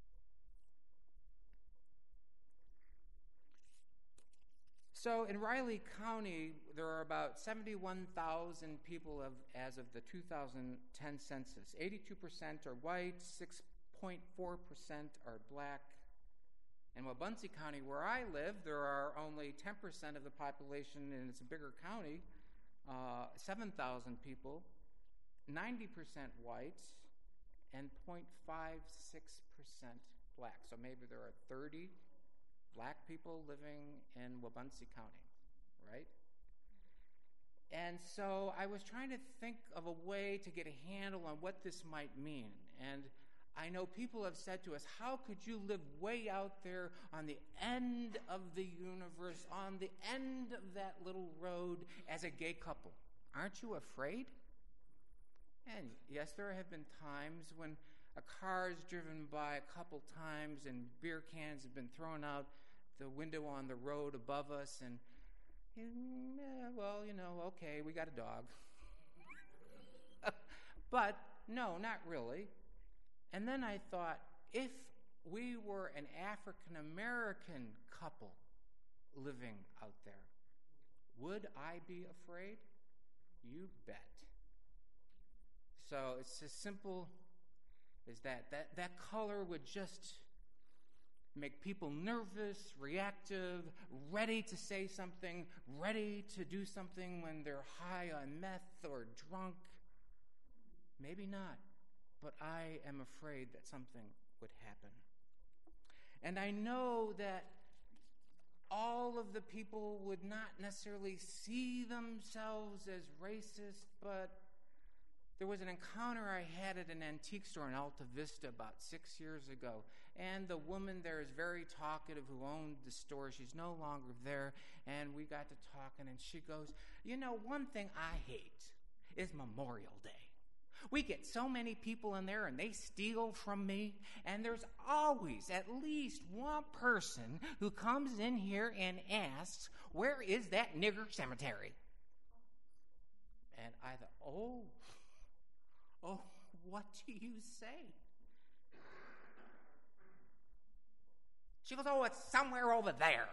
So in Riley County, there are about seventy-one thousand people of, as of the two thousand ten census. eighty-two percent are white, six point four percent are black. In Wabunsee County, where I live, there are only ten percent of the population, and it's a bigger county, uh, seven thousand people, ninety percent white, and zero point five six percent black. So maybe there are thirty black people living in Wabunsee County, right? And so I was trying to think of a way to get a handle on what this might mean. And I know people have said to us, how could you live way out there on the end of the universe, on the end of that little road as a gay couple? Aren't you afraid? And yes, there have been times when a car is driven by a couple times and beer cans have been thrown out the window on the road above us, and, yeah, well, you know, okay, we got a dog. But no, not really. And then I thought, if we were an African-American couple living out there, would I be afraid? You bet. So it's as simple as that. That, that color would just make people nervous, reactive, ready to say something, ready to do something when they're high on meth or drunk. Maybe not, but I am afraid that something would happen. And I know that all of the people would not necessarily see themselves as racist, but there was an encounter I had at an antique store in Alta Vista about six years ago, and the woman there is very talkative who owned the store. She's no longer there, and we got to talking, and she goes, you know, one thing I hate is Memorial Day. We get so many people in there, and they steal from me, and there's always at least one person who comes in here and asks, where is that nigger cemetery? And I thought, oh, oh, what do you say? She goes, oh, it's somewhere over there.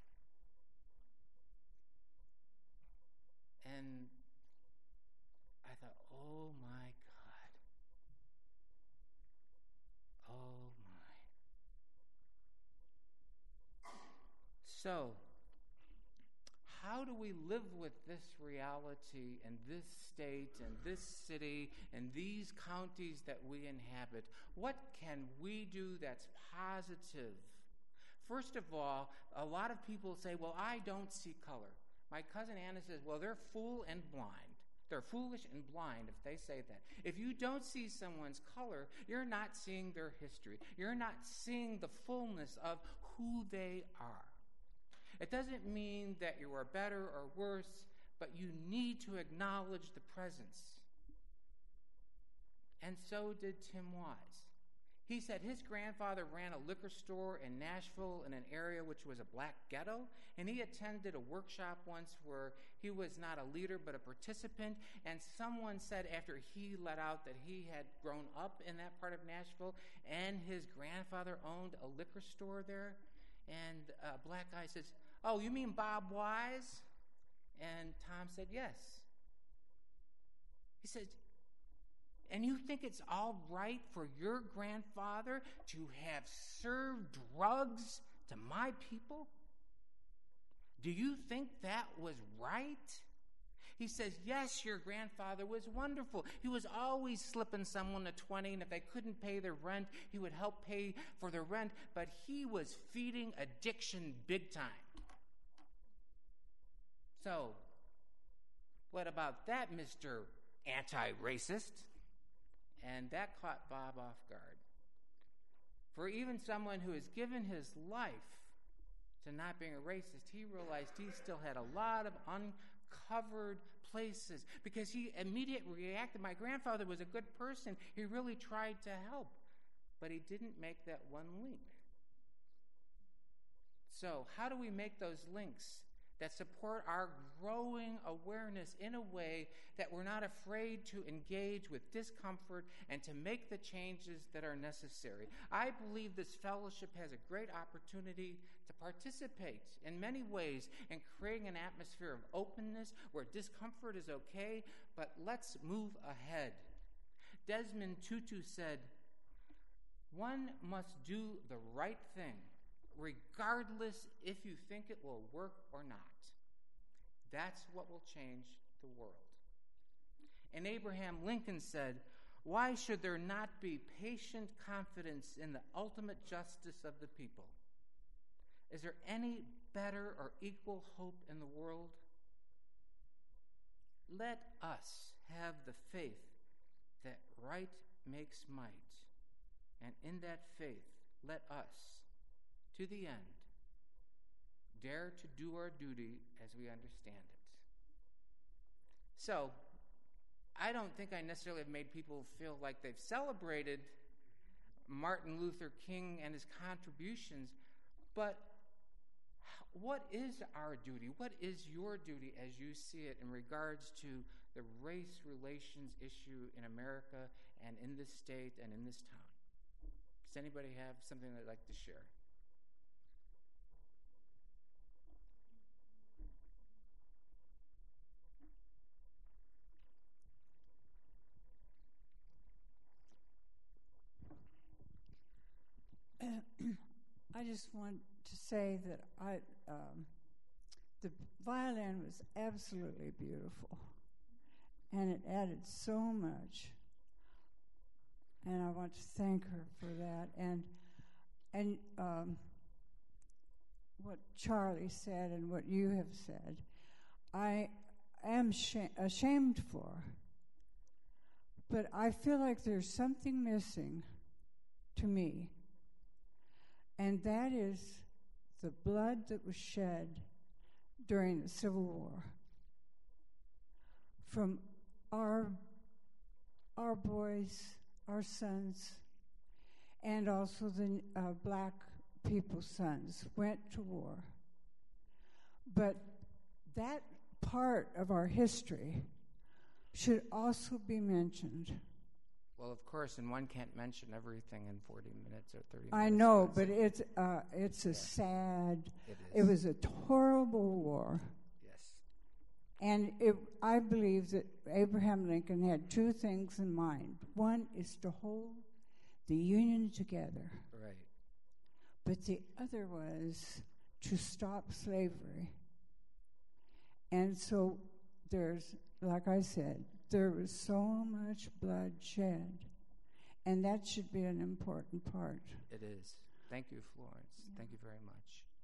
And I thought, oh my God. Oh my. So, how do we live with this reality in this state and this city and these counties that we inhabit? What can we do that's positive? First of all, a lot of people say, well, I don't see color. My cousin Anna says, well, they're fool and blind. They're foolish and blind if they say that. If you don't see someone's color, you're not seeing their history. You're not seeing the fullness of who they are. It doesn't mean that you are better or worse, but you need to acknowledge the presence. And so did Tim Wise. He said his grandfather ran a liquor store in Nashville in an area which was a black ghetto, and he attended a workshop once where he was not a leader but a participant, and someone said after he let out that he had grown up in that part of Nashville, and his grandfather owned a liquor store there, and a black guy says, oh, you mean Bob Wise? And Tom said, yes. He said, and you think it's all right for your grandfather to have served drugs to my people? Do you think that was right? He says, yes, your grandfather was wonderful. He was always slipping someone a twenty, and if they couldn't pay their rent, he would help pay for the rent, but he was feeding addiction big time. So, what about that, Mister Anti-Racist? And that caught Bob off guard. For even someone who has given his life to not being a racist, he realized he still had a lot of uncovered places because he immediately reacted. My grandfather was a good person. He really tried to help, but he didn't make that one link. So how do we make those links that support our growing awareness in a way that we're not afraid to engage with discomfort and to make the changes that are necessary. I believe this fellowship has a great opportunity to participate in many ways in creating an atmosphere of openness where discomfort is okay, but let's move ahead. Desmond Tutu said, "One must do the right thing, regardless if you think it will work or not. That's what will change the world." And Abraham Lincoln said, "Why should there not be patient confidence in the ultimate justice of the people? Is there any better or equal hope in the world? Let us have the faith that right makes might, and in that faith, let us, to the end, dare to do our duty as we understand it." So, I don't think I necessarily have made people feel like they've celebrated Martin Luther King and his contributions, but what is our duty? What is your duty as you see it in regards to the race relations issue in America and in this state and in this town? Does anybody have something they'd like to share? I just want to say that I, um, the violin was absolutely beautiful, and it added so much. And I want to thank her for that. And and um, what Charlie said and what you have said, I am sh- ashamed for. But I feel like there's something missing to me. And that is the blood that was shed during the Civil War from our our boys, our sons, and also the uh, black people's sons went to war. But that part of our history should also be mentioned. Well, of course, and one can't mention everything in forty minutes or thirty minutes. I know, but it's uh, it's a yeah. sad. It is. It was a horrible war. Yes. And it, I believe that Abraham Lincoln had two things in mind. One is to hold the Union together. Right. But the other was to stop slavery. And so there's, like I said, there was so much blood shed, and that should be an important part. It is. Thank you, Florence. Yeah. Thank you very much.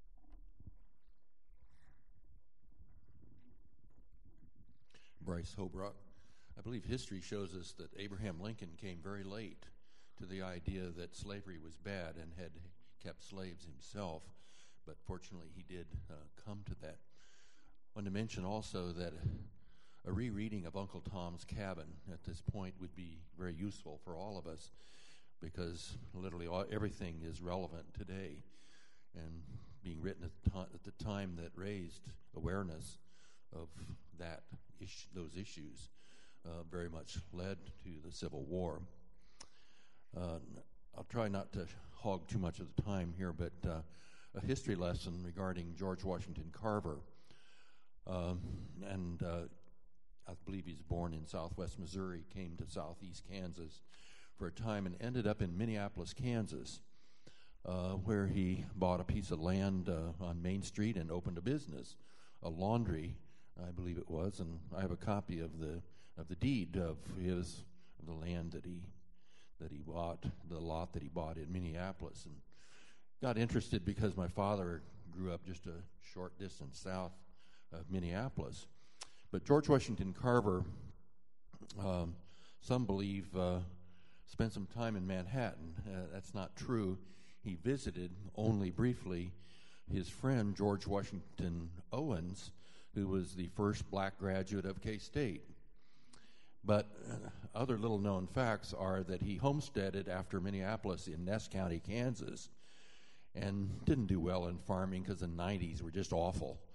Bryce Hobrock. I believe history shows us that Abraham Lincoln came very late to the idea that slavery was bad and had kept slaves himself, but fortunately he did uh, come to that. I want to mention also that a rereading of Uncle Tom's Cabin at this point would be very useful for all of us, because literally all, everything is relevant today and being written at the, to- at the time that raised awareness of that is- those issues uh, very much led to the Civil War. Uh, I'll try not to hog too much of the time here, but uh, a history lesson regarding George Washington Carver. Um, and uh, I believe he's born in southwest Missouri, came to southeast Kansas for a time and ended up in Minneapolis, Kansas, uh, where he bought a piece of land uh, on Main Street and opened a business, a laundry, I believe it was, and I have a copy of the of the deed of his of the land that he that he bought, the lot that he bought in Minneapolis, and got interested because my father grew up just a short distance south of Minneapolis. But George Washington Carver, um, some believe, uh, spent some time in Manhattan. Uh, that's not true. He visited only briefly his friend George Washington Owens, who was the first black graduate of K-State. But uh, other little-known facts are that he homesteaded after Minneapolis in Ness County, Kansas, and didn't do well in farming because the nineties were just awful.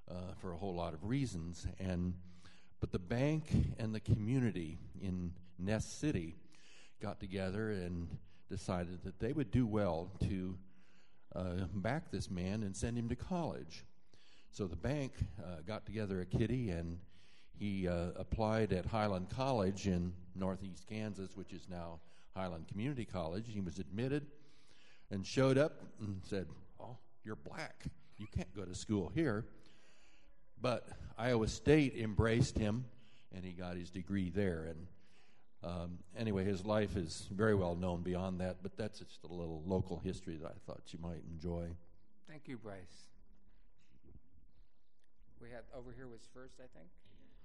uh, for a whole lot of reasons. And but the bank and the community in Ness City got together and decided that they would do well to uh, back this man and send him to college. So the bank uh, got together a kitty, and he uh, applied at Highland College in northeast Kansas, which is now Highland Community College. He was admitted and showed up and said, "Oh, you're black. You can't go to school here." But Iowa State embraced him, and he got his degree there. And um, anyway, his life is very well known beyond that, but that's just a little local history that I thought you might enjoy. Thank you, Bryce. We had over here was first, I think.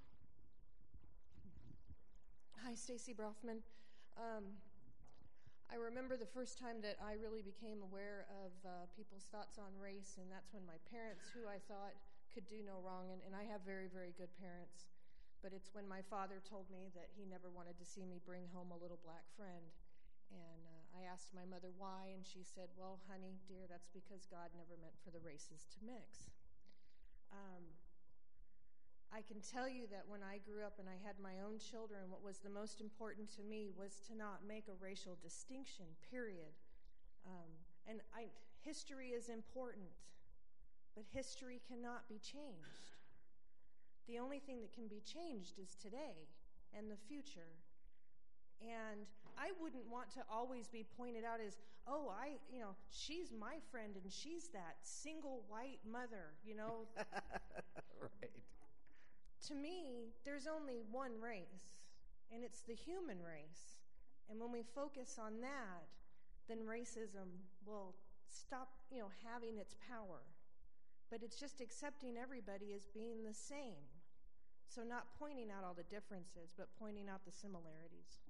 Hi, Stacy Brofman. Um, I remember the first time that I really became aware of uh, people's thoughts on race, and that's when my parents, who I thought could do no wrong, and, and I have very, very good parents, but it's when my father told me that he never wanted to see me bring home a little black friend. And uh, I asked my mother why, and she said, "Well, honey, dear, that's because God never meant for the races to mix." Um, I can tell you that when I grew up and I had my own children, what was the most important to me was to not make a racial distinction, period. Um, and I, history is important, but history cannot be changed. The only thing that can be changed is today and the future. And I wouldn't want to always be pointed out as, oh, I, you know, she's my friend and she's that single white mother, you know. Right. To me, there's only one race, and it's the human race. And when we focus on that, then racism will stop, you know, having its power. But it's just accepting everybody as being the same. So not pointing out all the differences, but pointing out the similarities.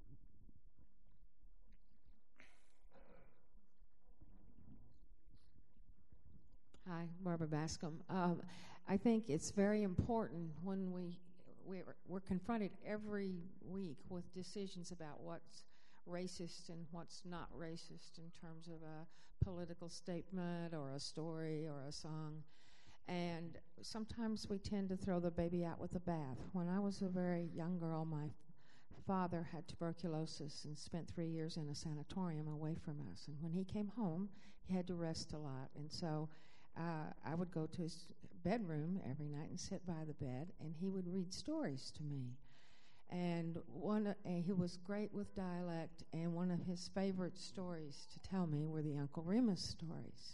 Hi, Barbara Bascom. Um, I think it's very important when we we're, we're confronted every week with decisions about what's racist and what's not racist in terms of a political statement or a story or a song. And sometimes we tend to throw the baby out with the bath. When I was a very young girl, my father had tuberculosis and spent three years in a sanatorium away from us. And when he came home, he had to rest a lot. And so uh, I would go to his bedroom every night and sit by the bed, and he would read stories to me. And one, uh, he was great with dialect, and one of his favorite stories to tell me were the Uncle Remus stories.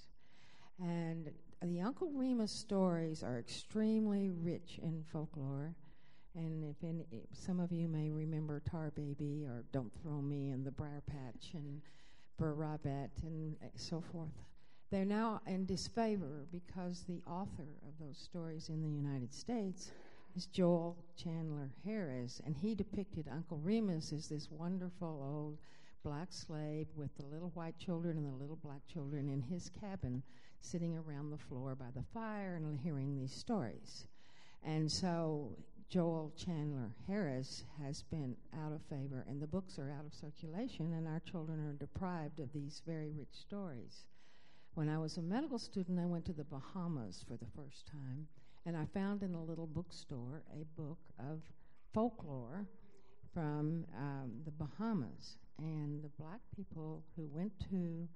And the Uncle Remus stories are extremely rich in folklore. And if any, some of you may remember Tar Baby or Don't Throw Me and the Briar Patch and Burr Robert and so forth. They're now in disfavor because the author of those stories in the United States is Joel Chandler Harris, and he depicted Uncle Remus as this wonderful old black slave with the little white children and the little black children in his cabin sitting around the floor by the fire and hearing these stories. And so Joel Chandler Harris has been out of favor, and the books are out of circulation, and our children are deprived of these very rich stories. When I was a medical student, I went to the Bahamas for the first time, and I found in a little bookstore a book of folklore from um, the Bahamas. And the black people who went to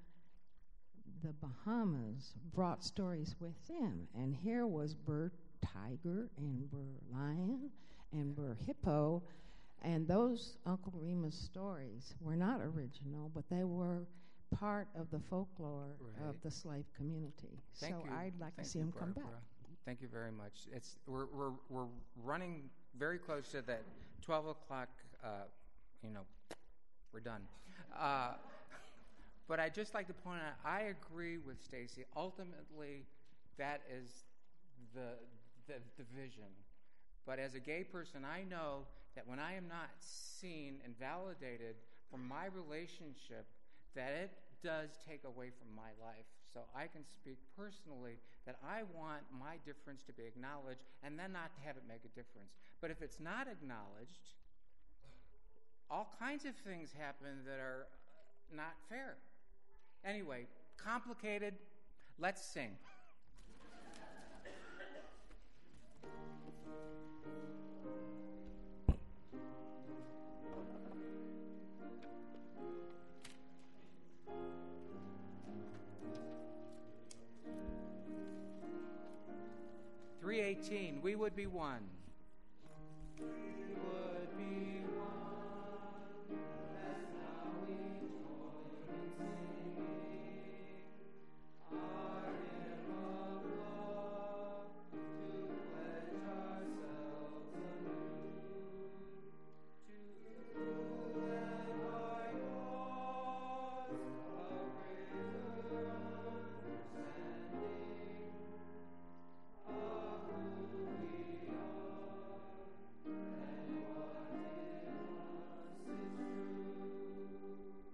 the Bahamas brought stories with them. And here was Burr Tiger and Burr Lion and Burr Hippo. And those Uncle Remus stories were not original, but they were part of the folklore right. of the slave community. Thank so you. I'd like Thank to see you, them come Barbara. back. Thank you very much. It's we're we're we're running very close to that twelve o'clock. Uh, you know, we're done. Uh, but I'd just like to point out, I agree with Stacy. Ultimately, that is the, the the vision. But as a gay person, I know that when I am not seen and validated for my relationship, that it does take away from my life. So I can speak personally that I want my difference to be acknowledged and then not to have it make a difference. But if it's not acknowledged, all kinds of things happen that are not fair. Anyway, complicated. Let's sing. three eighteen, we would be one. We would be one, as now we join in singing our hymn of love, to pledge ourselves anew to prove that by cause of greater understanding of who we are and what in us is true.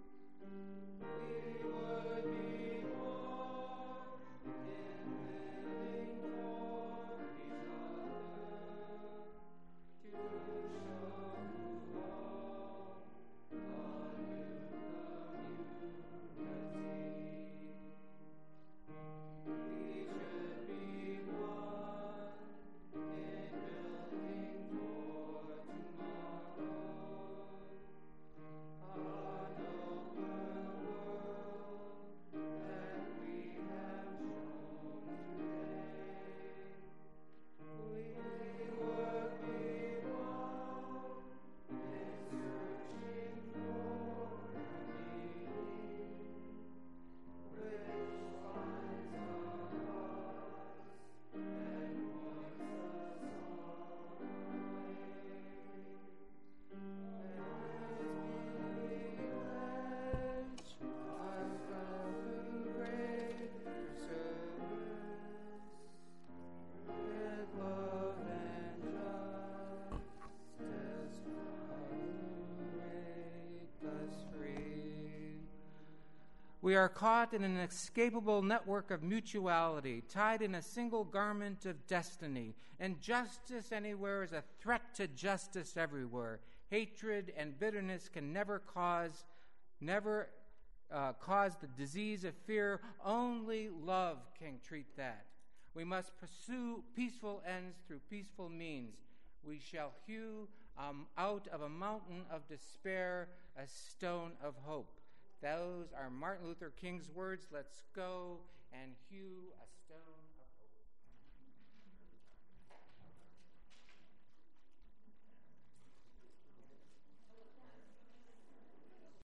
We would be more in living for each other, to show who all anew the unity. We should be one in building for tomorrow a nobler world that we have shown today. We would be one in searching for a meaning which finds our hearts and points us on our way. As we pledge ourselves in greater service, with love and justice, who make us free. We are caught in an inescapable network of mutuality, tied in a single garment of destiny. And justice anywhere is a threat to justice everywhere. Hatred and bitterness can never cause, never uh, cause the disease of fear. Only love can treat that. We must pursue peaceful ends through peaceful means. We shall hew um, out of a mountain of despair a stone of hope. Those are Martin Luther King's words. Let's go and hew a stone